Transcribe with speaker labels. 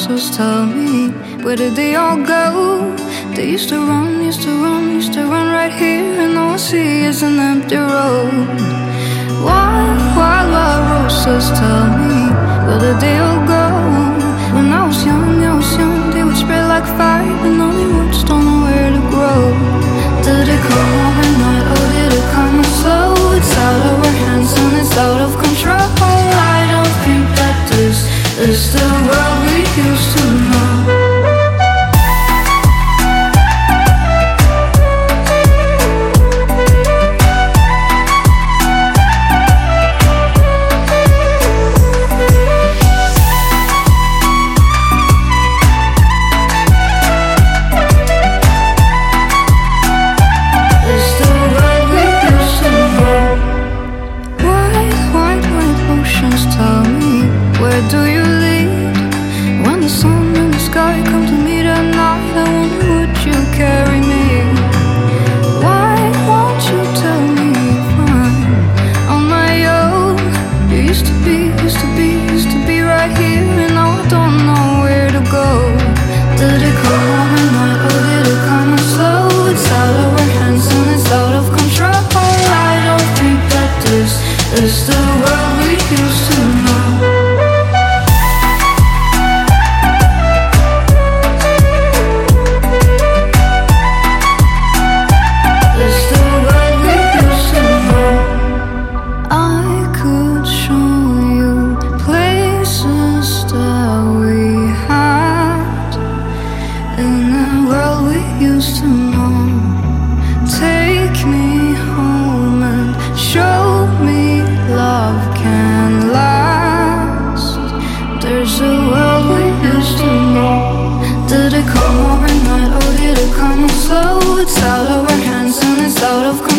Speaker 1: roses, tell me, where did they all go? They used to run, used to run, used to run right here, and all I see is an empty road. Wild roses, tell me, where did they all go? When I was young, they would spread like fire, and all the roots don't know where to grow. Did it come overnight, or did it come slow? It's out of our hands and it's out of control. I don't think that this is the world we used to know. Is the world we used to know. Is the world we used to know. I could show you places that we had in the world we used to know. Take me home and show me love can last. There's a world we used to know. Did it come overnight or did it come slow? It's out of our hands and it's out of control.